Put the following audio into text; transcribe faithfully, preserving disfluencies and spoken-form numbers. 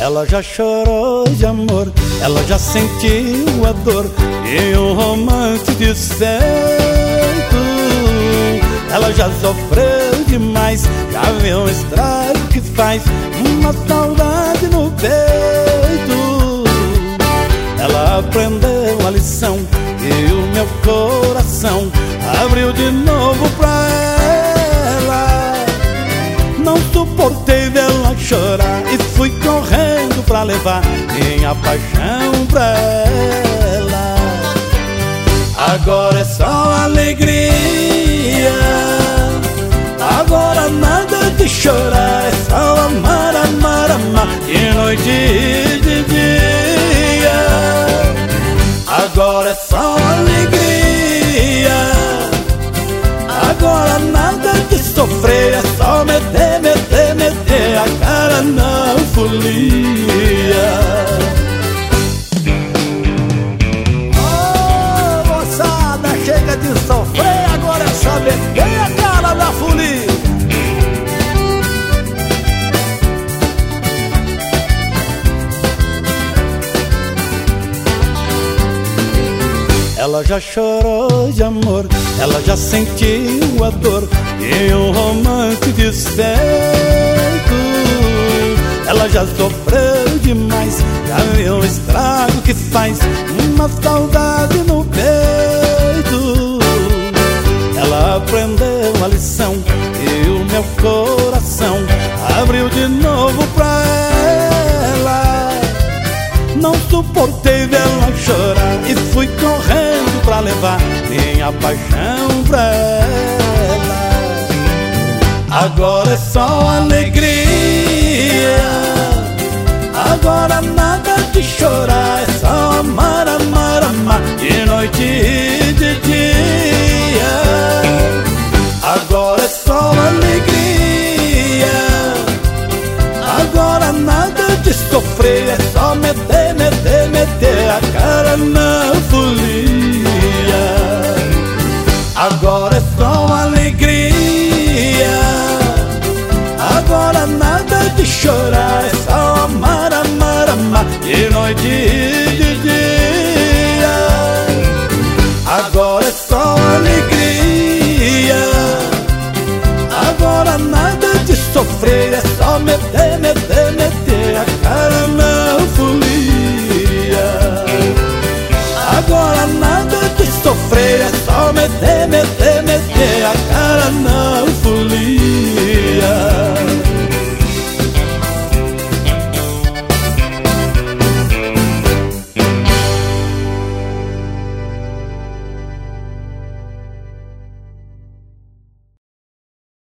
Ela já chorou de amor, ela já sentiu a dor e um romance desfeito. Ela já sofreu demais, já viu o estrago que faz uma saudade no peito. Ela aprendeu a lição e o meu coração abriu de novo pra ela. Não suportei vê-la chorar e fui correndo pra levar minha paixão pra ela. Agora é só alegria, agora nada de chorar, é só amar, amar, amar, de noite e de dia. Agora é só alegria, agora nada de sofrer, é só meter, meter, meter a cara na folia. Oh, moçada, chega de sofrer, agora é só meter a cara na folia. Ela já chorou de amor, ela já sentiu a dor e um romance desfeito. Ela já sofreu demais, já viu o estrago que faz uma saudade no peito. Ela aprendeu a lição e o meu coração abriu de novo pra ela. Não suportei vê-la chorar e fui correndo pra levar minha paixão pra ela. Agora é só alegria, agora nada de chorar, é só amar, amar, amar, de noite e de dia. Agora é só alegria, agora nada de sofrer, é só meter, meter, meter a cara na folia. Agora é só alegria, agora nada de chorar, é só amar, amar, amar, de noite e de dia. Agora é só alegria, agora nada de sofrer, é só meter